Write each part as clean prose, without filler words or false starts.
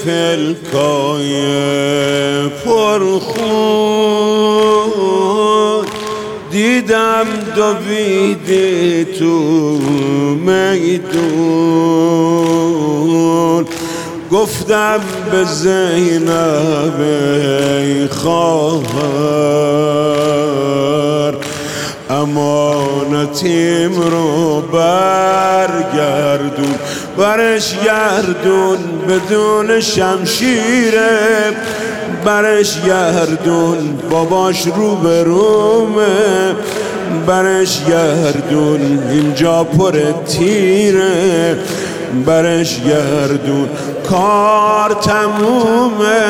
پلکای پرخون دیدم دویدی تو میدون، گفتم به زینب ای خواهر امانتیم رو برگردون، برش گردون بدون شمشیره، برش گردون باباش رو به رومه، برش گردون اینجا پر تیره، برش گردون کار تمومه،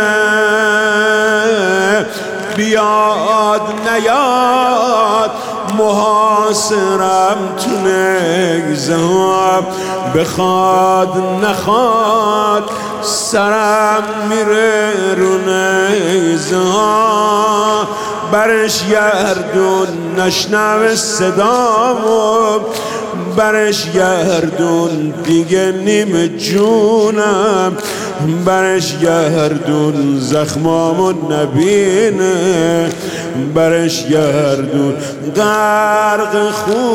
بیاد نیاد محاصرم تو نگذاب، بخواد نخواد سرم میره رو نیزها، برش گردون نشنو صدامو، برش گردون دیگه نیم جونم، برش گردون زخمامو نبینه، برش گردون غرق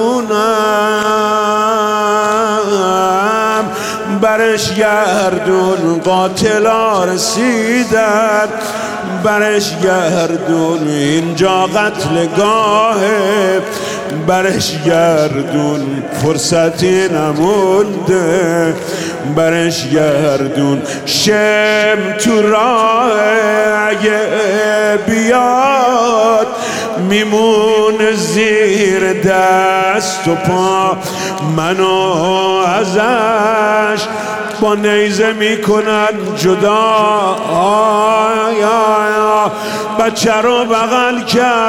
خونم، برش گردون قاتلا رسیدن، برش گردون اینجا قتلگاهه، برش گردون فرصتی نمونده، برش گردون شم تو راه اگه بیاد میمونه زیر دست و پا، منو ازش با نیزه میکنن جدا، بچه رو بغل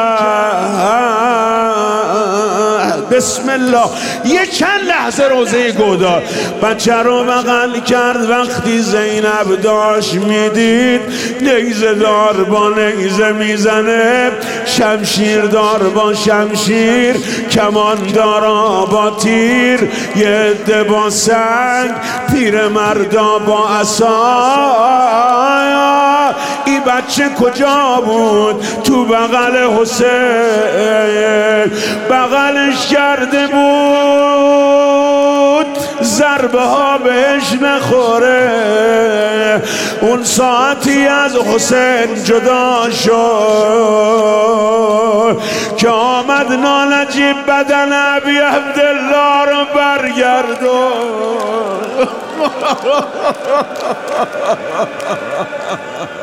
کرد، بسم الله یه چند لحظه روزه گودار، بچه رو بغل کرد وقتی زینب داشت میدید نیزه دار با نیزه میزنه، شمشیر دار با شمشیر، کمان دارا با تیر، یه عده با سنگ، پیر مردا با عصا، این بچه کجا بود؟ تو بغل حسین بغلش کرده بود ضربه ها بهش نخوره، اون ساعتی از حسین جدا شد که آمد نالجیب بدن ابی عبدالله رو برگردون.